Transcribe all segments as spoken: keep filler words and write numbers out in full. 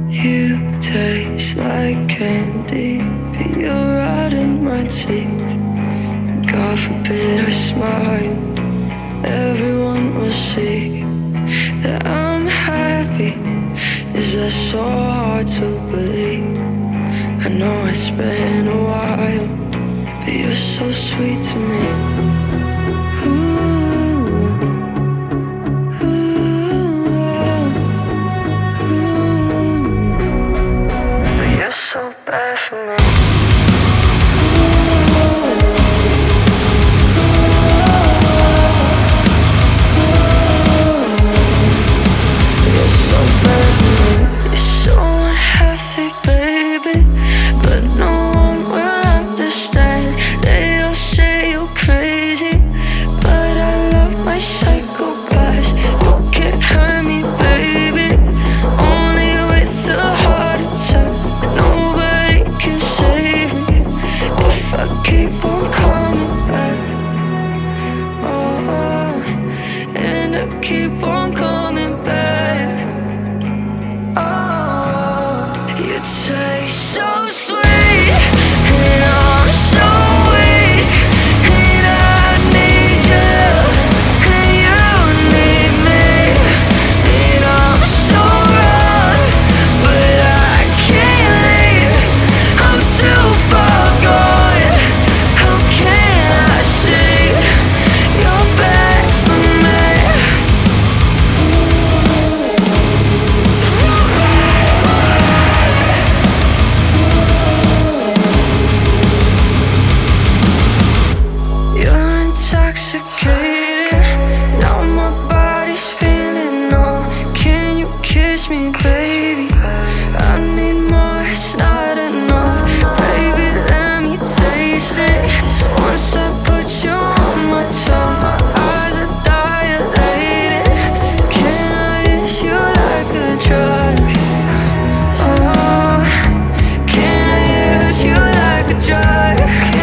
You taste like candy, but you're right in my teeth. And God forbid I smile, everyone will see that I'm happy. Is that so hard to believe? I know it's been a while, but you're so sweet to me. Ooh, ooh, ooh. But you're so bad for me. You're so bad for me. You're so unhealthy, baby, but no one will understand. They all say you're crazy, but I love my psychopaths. You can't hurt me, baby, only with a heart attack. Nobody can save me if I keep on coming back. Oh, and I keep on coming back. Oh, you taste so sweet, and I'm so weak, and I need you, and you need me, and I'm so wrong, but I can't leave. I'm too far gone. How can I see you're back for me? You're intoxicated, now my body's feeling numb. Can you kiss me, baby? I need more, it's not enough. Baby, let me taste it. Once I put you on my tongue, my eyes are dilated. Can I use you like a drug? Oh, can I use you like a drug?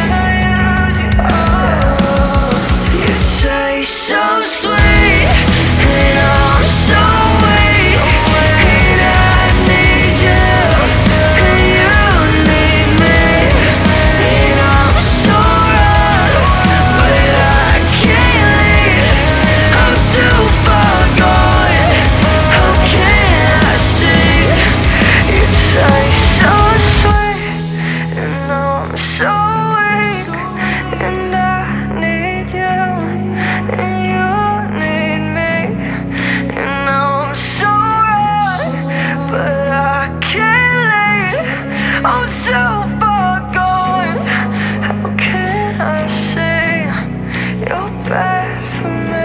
You taste so sweet, and I'm so weak, and I need you, and you need me, and I'm so wrong, but I can't leave. I'm too far gone. How can I see? You taste so sweet, and I'm so weak, and I need you, and you need me, and I'm so wrong, but I can't leave. I'm too far gone. How can I say you're bad for me?